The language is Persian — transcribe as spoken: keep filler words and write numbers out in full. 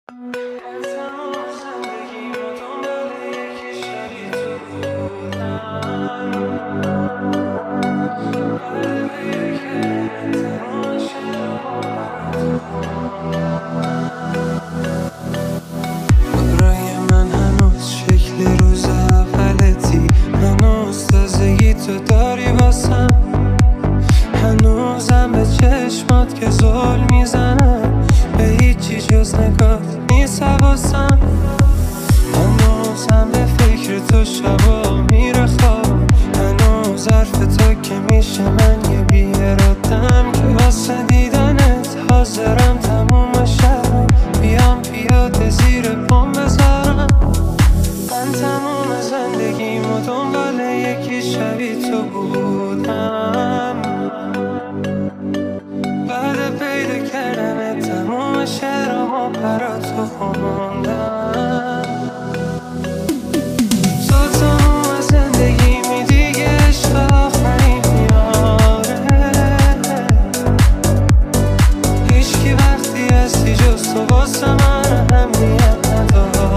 برای من هنوز شکل روز اولتی، هنوز تازگی تو داری واسم، هنوزم به چشمات که زل میزنم، به هیچی جز نگات نیست حواسم، هنوزم به فکر تو شبا میره خواب، هنوز حرف تو که میشه من یه بی‌اراده‌ام که واسه دیدنت حاضرم تموم شب بیام پیاده زیر پام بذارم. من تموم زندگیمو دنبال یکی شبیه تو بودم، بعد پیدا کردن تموم شعرامو برا تو خوندم. تو تموم زندگیمی دیگه عشق آخرین میاره، هیچکی وقتی هستی جز تو واسه من اهمیت نداره.